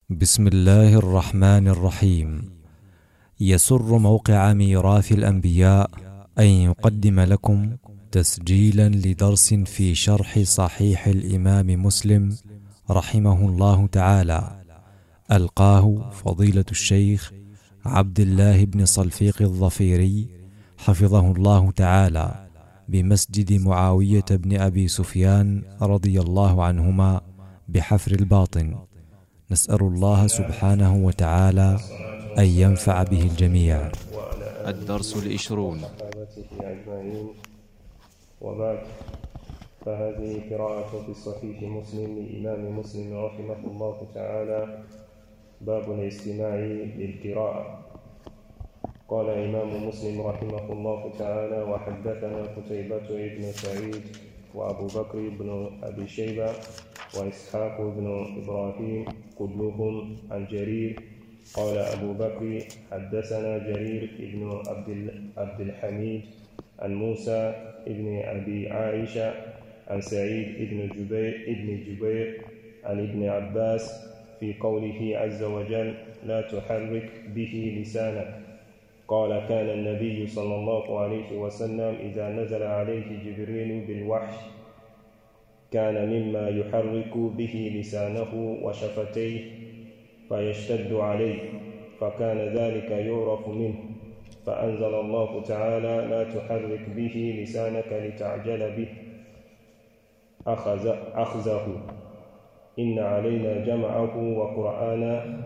بسم الله الرحمن الرحيم. يسر موقع ميراث الأنبياء أن يقدم لكم تسجيلا لدرس في شرح صحيح الإمام مسلم رحمه الله تعالى، ألقاه فضيلة الشيخ عبد الله بن صلفيق الظفيري حفظه الله تعالى بمسجد معاوية بن أبي سفيان رضي الله عنهما بحفر الباطن. نسأل الله سبحانه وتعالى أن ينفع به الجميع. الدرس العشرون. وصحابته أجمعين، وبعد، فهذه قراءة في صحيح مسلم لإمام مسلم رحمه الله تعالى. باب الاستماع للقراءة. قال إمام مسلم رحمه الله تعالى: وحدثنا قتيبة بن سعيد وأبو بكر بن أبي شيبة وإسحاق بن إبراهيم كلهم عن جرير. قال أبو بكر: حدثنا جرير بن عبد الحميد عن موسى بن أبي عائشة عن سعيد بن جبير عن ابن عباس في قوله عز وجل: لا تحرك به لسانك. قال: كان النبي صلى الله عليه وسلم إذا نزل عليه جبريل بالوحي كان مما يحرك به لسانه وشفتيه فيشتد عليه، فكان ذلك يعرف منه، فأنزل الله تعالى: لا تحرك به لسانك لتعجل به، أخذه إن علينا جمعه وقرآنه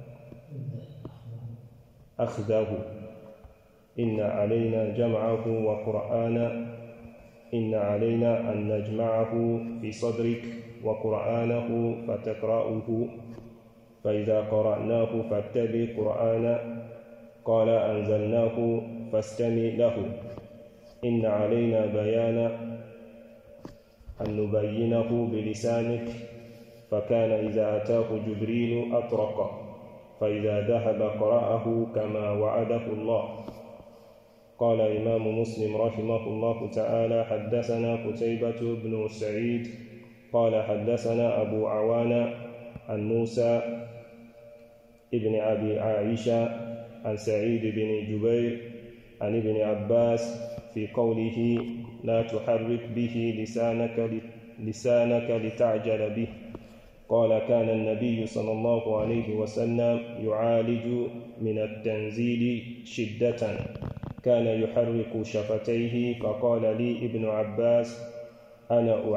أخذه إن علينا جمعه وقرآنه إن علينا أن نجمعه في صدرك وقرآنه فتقرأه، فإذا قرأناه فاتبع قرآنه. قال: أنزلناه فاستمع له، إن علينا بيانا أن نبينه بلسانك. فكان إذا أتاه جبريل أطرقه، فإذا ذهب قرأه كما وعده الله. قال إمام مسلم رحمه الله تعالى: حدثنا قتيبة بن سعيد قال حدثنا أبو عوانة عن موسى ابن أبي عائشة عن سعيد بن جبير عن ابن عباس في قوله: لا تحرك به لسانك لتعجل به. قال: كان النبي صلى الله عليه وسلم يعالج من التنزيل شدة، كان يحرك شفتيه. فقال لي ابن عباس: أنا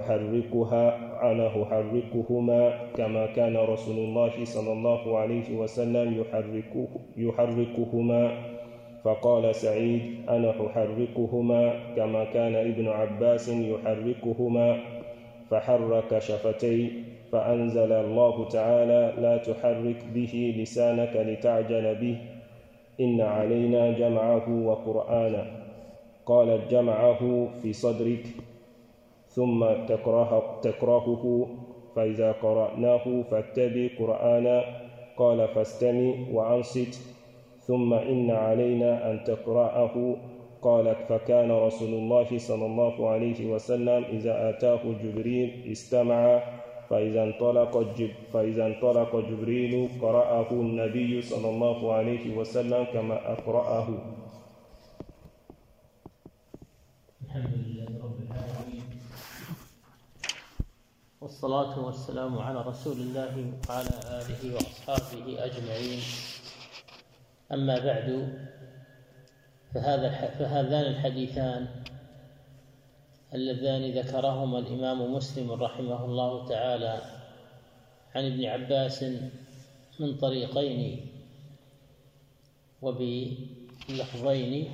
أحركهما كما كان رسول الله صلى الله عليه وسلم يحركهما. فقال سعيد: أنا أحركهما كما كان ابن عباس يحركهما. فحرك شفتيه، فأنزل الله تعالى: لا تحرك به لسانك لتعجل به، إن علينا جمعه وقرآنه. قال: جمعه في صدرك ثم تكرهه، فإذا قرأناه فاتبع قرآنه. قال: فاستمع وأنصت، ثم إن علينا أن تقرأه. قال: فكان رسول الله صلى الله عليه وسلم إذا آتاه جبريل استمع، فإذا انطلق جبريل قرأه النبي صلى الله عليه وسلم كما أقرأه. الحمد لله رب العالمين، والصلاة والسلام على رسول الله وعلى آله وأصحابه أجمعين. أما بعد، فهذان الحديثان اللذان ذكرهما الإمام مسلم رحمه الله تعالى عن ابن عباس من طريقين وبلفظين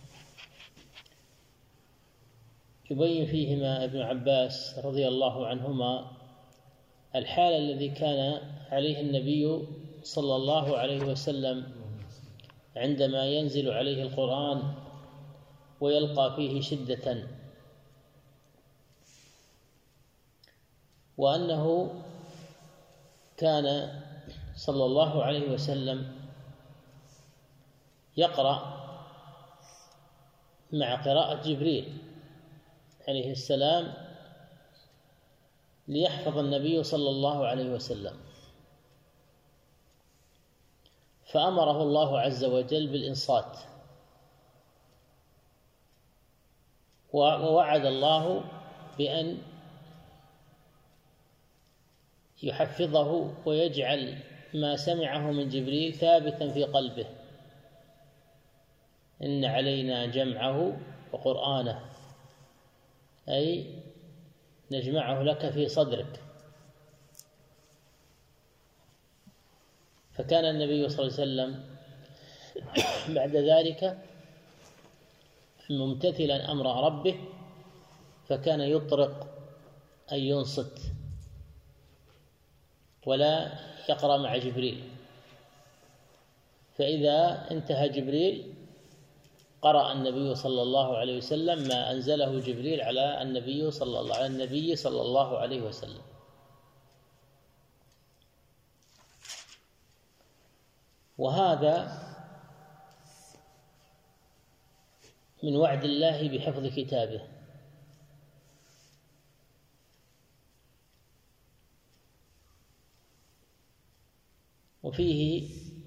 يبين فيهما ابن عباس رضي الله عنهما الحال الذي كان عليه النبي صلى الله عليه وسلم عندما ينزل عليه القرآن ويلقى فيه شدة، وأنه كان صلى الله عليه وسلم يقرأ مع قراءة جبريل عليه السلام ليحفظ النبي صلى الله عليه وسلم، فأمره الله عز وجل بالإنصات، ووعد الله بأن يحفظه ويجعل ما سمعه من جبريل ثابتا في قلبه. إن علينا جمعه وقرآنه، أي نجمعه لك في صدرك. فكان النبي صلى الله عليه وسلم بعد ذلك ممتثلا أمر ربه، فكان يطرق أن ينصت ولا يقرأ مع جبريل. فإذا انتهى جبريل قرأ النبي صلى الله عليه وسلم ما أنزله جبريل على النبي صلى الله عليه وسلم. وهذا من وعد الله بحفظ كتابه. وفيه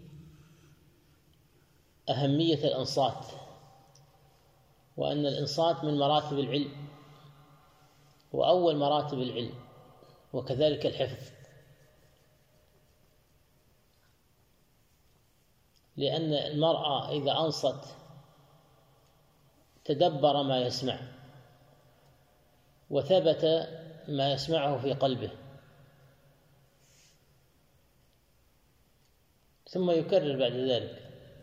أهمية الإنصات، وأن الإنصات من مراتب العلم وأول مراتب العلم، وكذلك الحفظ، لأن المرأة إذا أنصت تدبر ما يسمع وثبت ما يسمعه في قلبه، ثم يكرر بعد ذلك.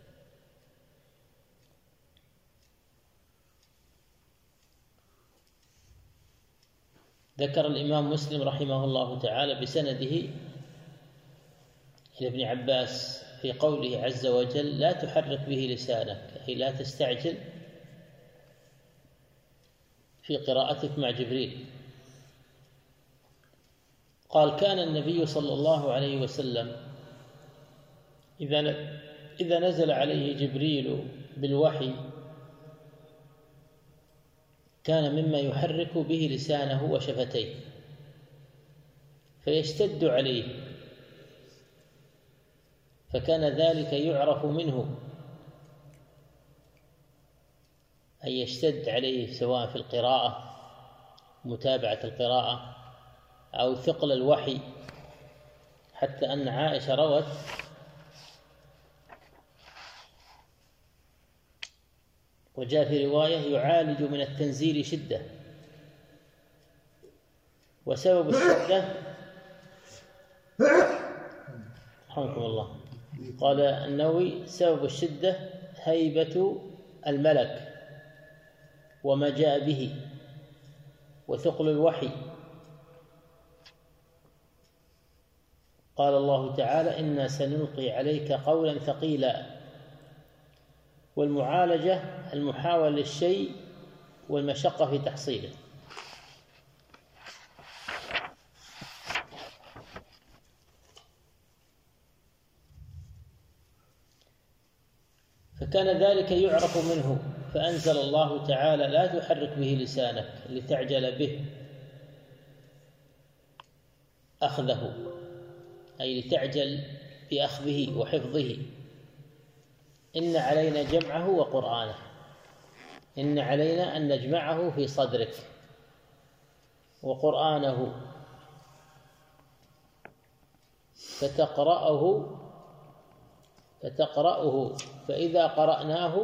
ذكر الإمام مسلم رحمه الله تعالى بسنده إلى ابن عباس في قوله عز وجل: لا تحرك به لسانك، أي لا تستعجل في قراءتك مع جبريل. قال: كان النبي صلى الله عليه وسلم إذا نزل عليه جبريل بالوحي كان مما يحرك به لسانه وشفتيه فيشتد عليه، فكان ذلك يعرف منه، أن يشتد عليه سواء في القراءة متابعة القراءة أو ثقل الوحي، حتى أن عائشة روت وجاء في رواية: يعالج من التنزيل شدة. وسبب الشدة رحمكم الله، قال النووي: سبب الشدة هيبة الملك وما جاء به وثقل الوحي. قال الله تعالى: إنا سنلقي عليك قولا ثقيلا. والمعالجة المحاولة للشيء والمشقة في تحصيله. فكان ذلك يعرف منه، فأنزل الله تعالى: لا تحرك به لسانك لتعجل به، أخذه أي لتعجل بأخذه وحفظه. إن علينا جمعه وقرآنه، إن علينا أن نجمعه في صدرك وقرآنه فتقرأه فإذا قرأناه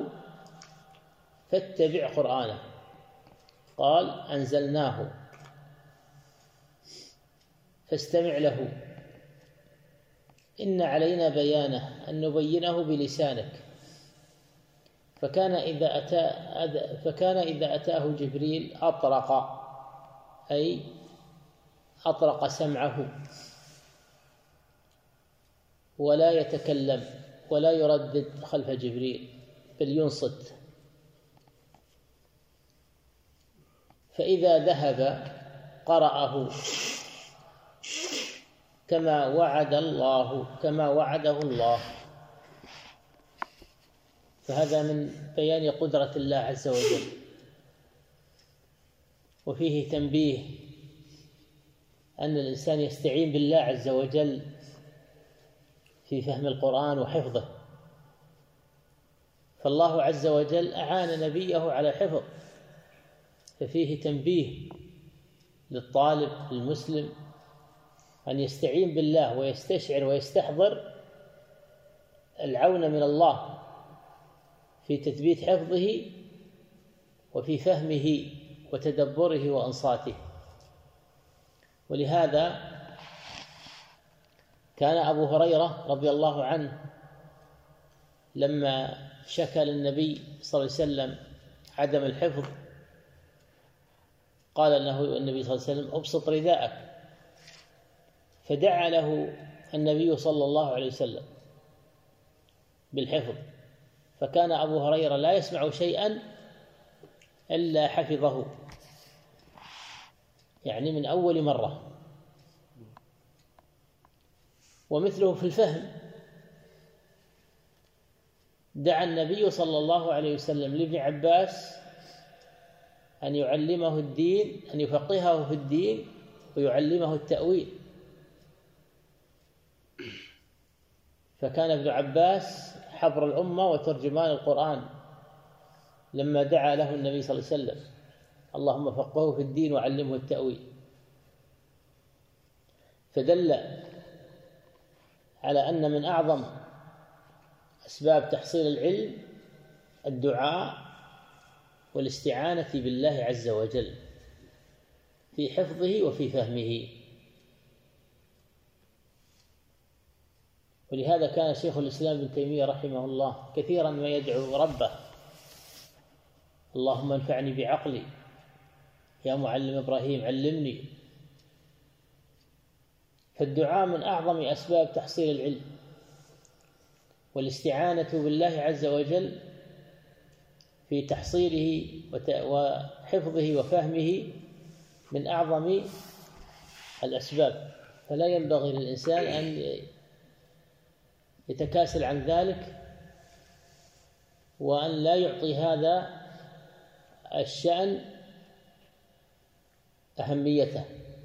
فاتبع قرآنه. قال: أنزلناه فاستمع له. إن علينا بيانه، أن نبينه بلسانك. فكان إذا أتاه جبريل أطرق، أي أطرق سمعه ولا يتكلم ولا يردد خلف جبريل، بل ينصت. فإذا ذهب قرأه كما وعده الله. فهذا من بيان قدرة الله عز وجل. وفيه تنبيه أن الإنسان يستعين بالله عز وجل في فهم القرآن وحفظه، فالله عز وجل أعان نبيه على حفظ، ففيه تنبيه للطالب المسلم أن يستعين بالله ويستشعر ويستحضر العون من الله في تثبيت حفظه وفي فهمه وتدبره وأنصاته. ولهذا كان أبو هريرة رضي الله عنه لما شكى للنبي صلى الله عليه وسلم عدم الحفظ قال له النبي صلى الله عليه وسلم: أبسط رداءك، فدعا له النبي صلى الله عليه وسلم بالحفظ، فكان أبو هريرة لا يسمع شيئا إلا حفظه، يعني من أول مرة. ومثله في الفهم، دعا النبي صلى الله عليه وسلم لابن عباس أن يعلمه الدين، أن يفقهه في الدين ويعلمه التأويل، فكان ابن عباس حبر الأمة وترجمان القرآن لما دعا له النبي صلى الله عليه وسلم: اللهم فقهه في الدين وعلمه التأويل. فدل على أن من أعظم أسباب تحصيل العلم الدعاء والاستعانة بالله عز وجل في حفظه وفي فهمه. ولهذا كان شيخ الإسلام ابن تيمية رحمه الله كثيرا ما يدعو ربه: اللهم انفعني بعقلي، يا معلم إبراهيم علمني. فالدعاء من أعظم أسباب تحصيل العلم، والاستعانة بالله عز وجل في تحصيله وحفظه وفهمه من أعظم الأسباب، فلا ينبغي للإنسان أن يتكاسل عن ذلك وأن لا يعطي هذا الشأن أهميته.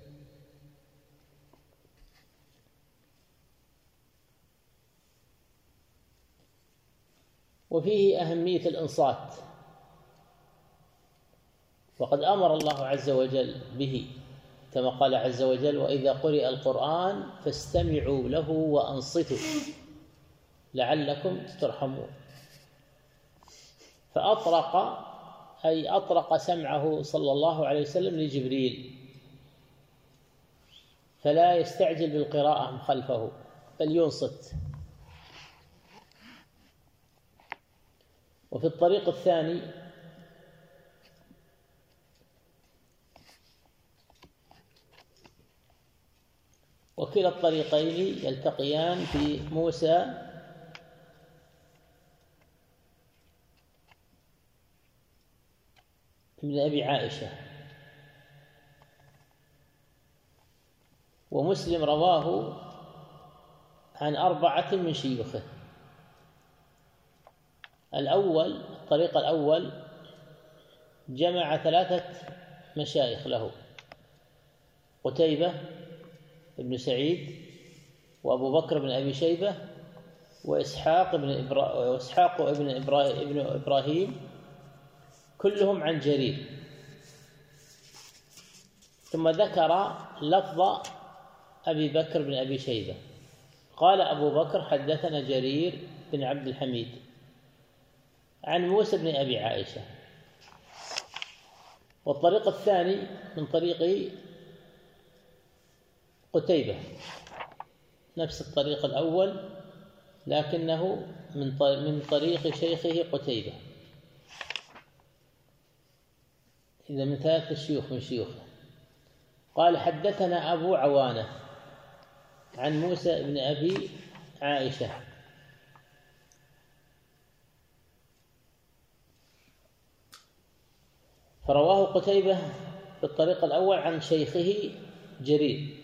وفيه أهمية الإنصات، وقد أمر الله عز وجل به كما قال عز وجل: وإذا قرئ القرآن فاستمعوا له وأنصتوا لعلكم ترحمون. فأطرق، أي أطرق سمعه صلى الله عليه وسلم لجبريل، فلا يستعجل بالقراءة خلفه بل ينصت. وفي الطريق الثاني وكلا الطريقين يلتقيان في موسى ابن أبي عائشة، ومسلم رواه عن 4 من شيوخه. الطريق الأول جمع 3 مشايخ له: قتيبة ابن سعيد، وأبو بكر بن أبي شيبة، وإسحاق ابن إبراهيم، كلهم عن جرير. ثم ذكر لفظ أبي بكر بن أبي شيبة، قال أبو بكر: حدثنا جرير بن عبد الحميد عن موسى بن أبي عائشة. والطريق الثاني من طريق قتيبة، نفس الطريق الأول لكنه من طريق شيخه قتيبة، إذا من 3 شيوخ من شيوخه. قال: حدثنا أبو عوانة عن موسى بن أبي عائشة. فرواه قتيبة في الطريق الأول عن شيخه جرير،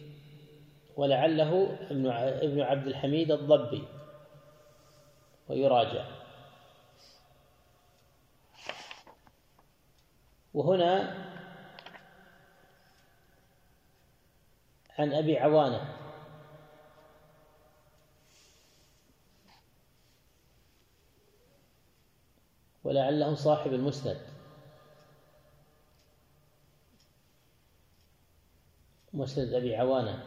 ولعله ابن عبد الحميد الضبي، ويراجع. وهنا عن أبي عوانة ولعله صاحب المسند، مسند أبي عوانة.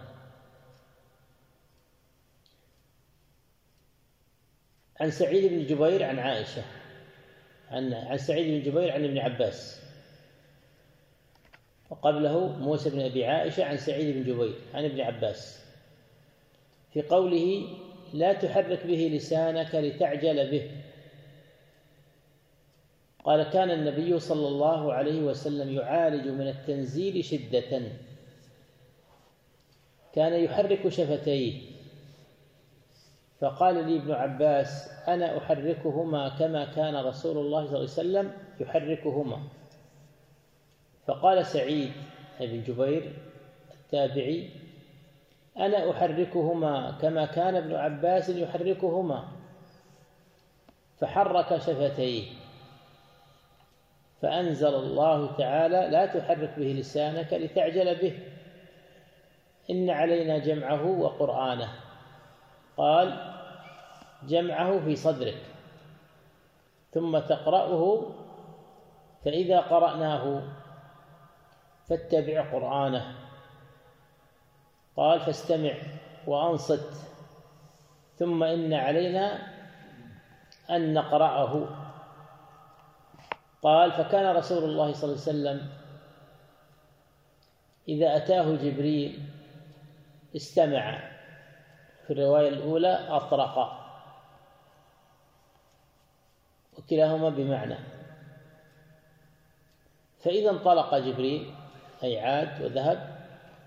عن سعيد بن جبير عن عائشة، عن سعيد بن جبير عن ابن عباس، وقبله موسى بن أبي عائشة عن سعيد بن جبير عن ابن عباس في قوله: لا تحرك به لسانك لتعجل به. قال: كان النبي صلى الله عليه وسلم يعالج من التنزيل شدة، كان يحرك شفتيه. فقال لي ابن عباس: أنا أحركهما كما كان رسول الله صلى الله عليه وسلم يحركهما. فقال سعيد بن جبير التابعي: أنا أحركهما كما كان ابن عباس يحركهما. فحرك شفتيه، فأنزل الله تعالى: لا تحرك به لسانك لتعجل به، إن علينا جمعه وقرآنه. قال: جمعه في صدرك ثم تقرأه، فإذا قرأناه فاتبع قرآنه. قال: فاستمع وأنصت، ثم إن علينا أن نقرأه. قال: فكان رسول الله صلى الله عليه وسلم إذا أتاه جبريل استمع، في الرواية الأولى أطرق، وكلاهما بمعنى. فإذا انطلق جبريل أي عاد وذهب،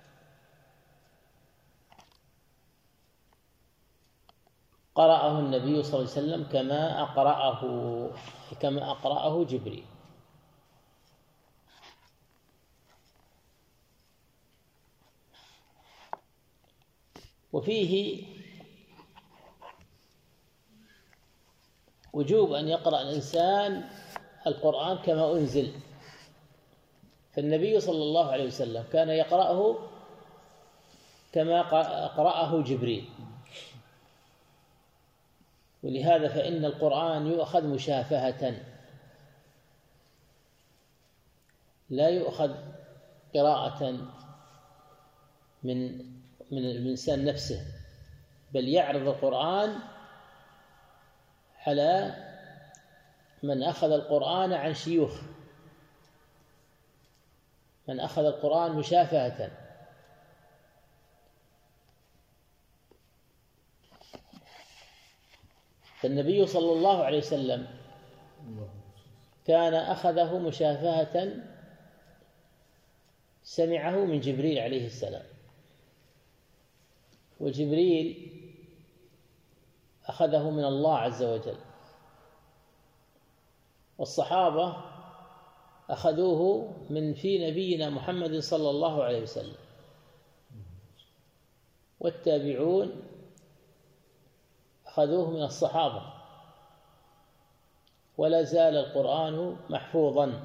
قرأه النبي صلى الله عليه وسلم كما أقرأه جبريل. وفيه وجوب أن يقرأ الإنسان القرآن كما أنزل، فالنبي صلى الله عليه وسلم كان يقرأه كما قرأه جبريل. ولهذا فإن القرآن يؤخذ مشافهة، لا يؤخذ قراءة من الإنسان نفسه، بل يعرض القرآن على من أخذ القرآن عن شيوخ، من أخذ القرآن مشافهة. فالنبي صلى الله عليه وسلم كان أخذه مشافهة، سمعه من جبريل عليه السلام، وجبريل أخذه من الله عز وجل، والصحابة أخذوه من في نبينا محمد صلى الله عليه وسلم، والتابعون أخذوه من الصحابة. ولا زال القرآن محفوظا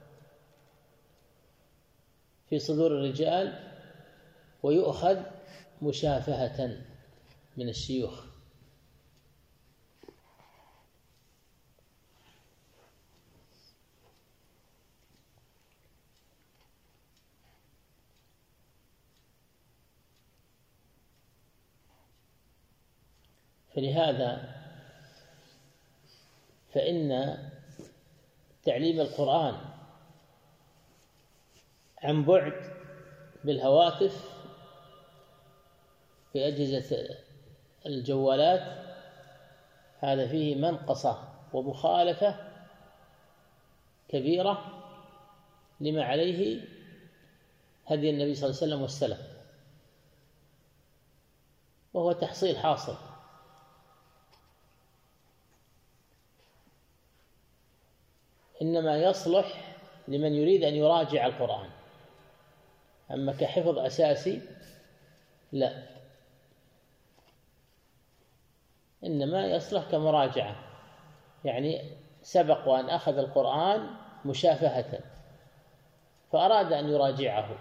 في صدور الرجال، ويؤخذ مشافهة من الشيوخ. فلهذا فإن تعليم القرآن عن بعد بالهواتف في أجهزة الجوالات هذا فيه منقصة ومخالفة كبيرة لما عليه هدي النبي صلى الله عليه وسلم والسلف، وهو تحصيل حاصل. إنما يصلح لمن يريد أن يراجع القرآن، أما كحفظ أساسي لا، إنما يصلح كمراجعة، يعني سبق وأن أخذ القرآن مشافهة فأراد أن يراجعه.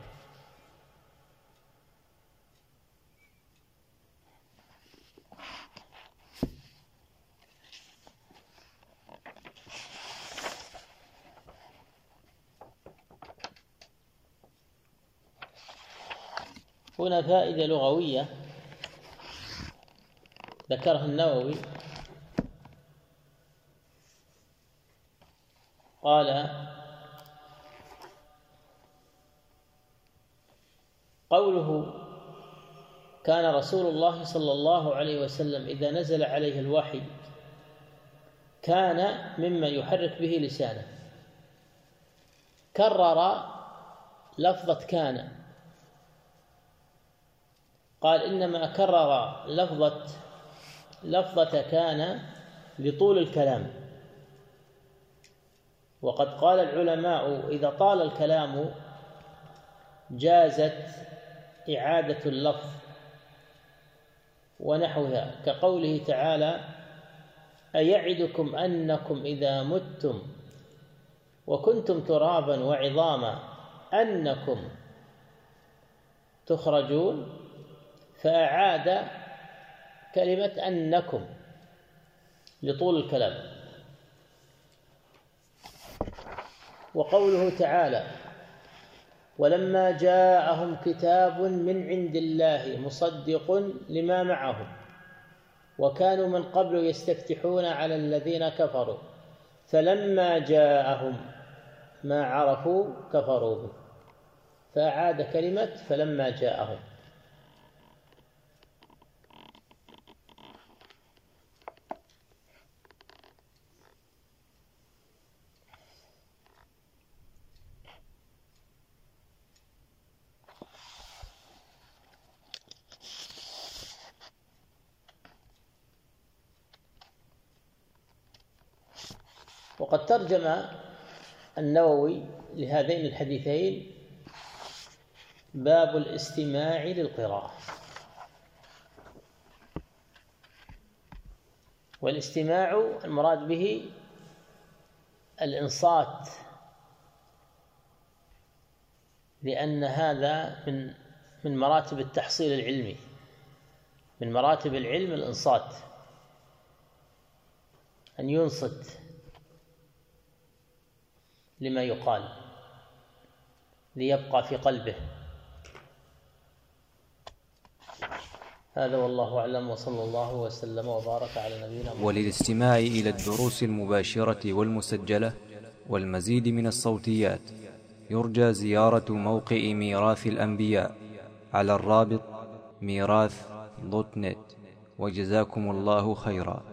هنا فائدة لغوية ذكرها النووي، قال: قوله كان رسول الله صلى الله عليه وسلم إذا نزل عليه الوحي كان مما يحرك به لسانه، كرر لفظة كان، قال إنما كرر لفظة كان لطول الكلام. وقد قال العلماء إذا طال الكلام جازت إعادة اللفظ ونحوها، كقوله تعالى: أيعدكم أنكم إذا متم وكنتم ترابا وعظاما أنكم تخرجون، فأعاد كلمة أنكم لطول الكلام. وقوله تعالى: ولما جاءهم كتاب من عند الله مصدق لما معهم وكانوا من قبل يستفتحون على الذين كفروا فلما جاءهم ما عرفوا كفروا به، فأعاد كلمة فلما جاءهم. وقد ترجم النووي لهذين الحديثين باب الاستماع للقراءة. والاستماع المراد به الإنصات، لأن هذا من مراتب التحصيل العلمي، من مراتب العلم الإنصات، أن ينصت لما يقال ليبقى في قلبه. هذا والله أعلم، وصلى الله وسلم وبارك على نبينا محمد. وللاستماع إلى الدروس المباشرة والمسجلة والمزيد من الصوتيات يرجى زيارة موقع ميراث الأنبياء على الرابط ميراث.net. وجزاكم الله خيرا.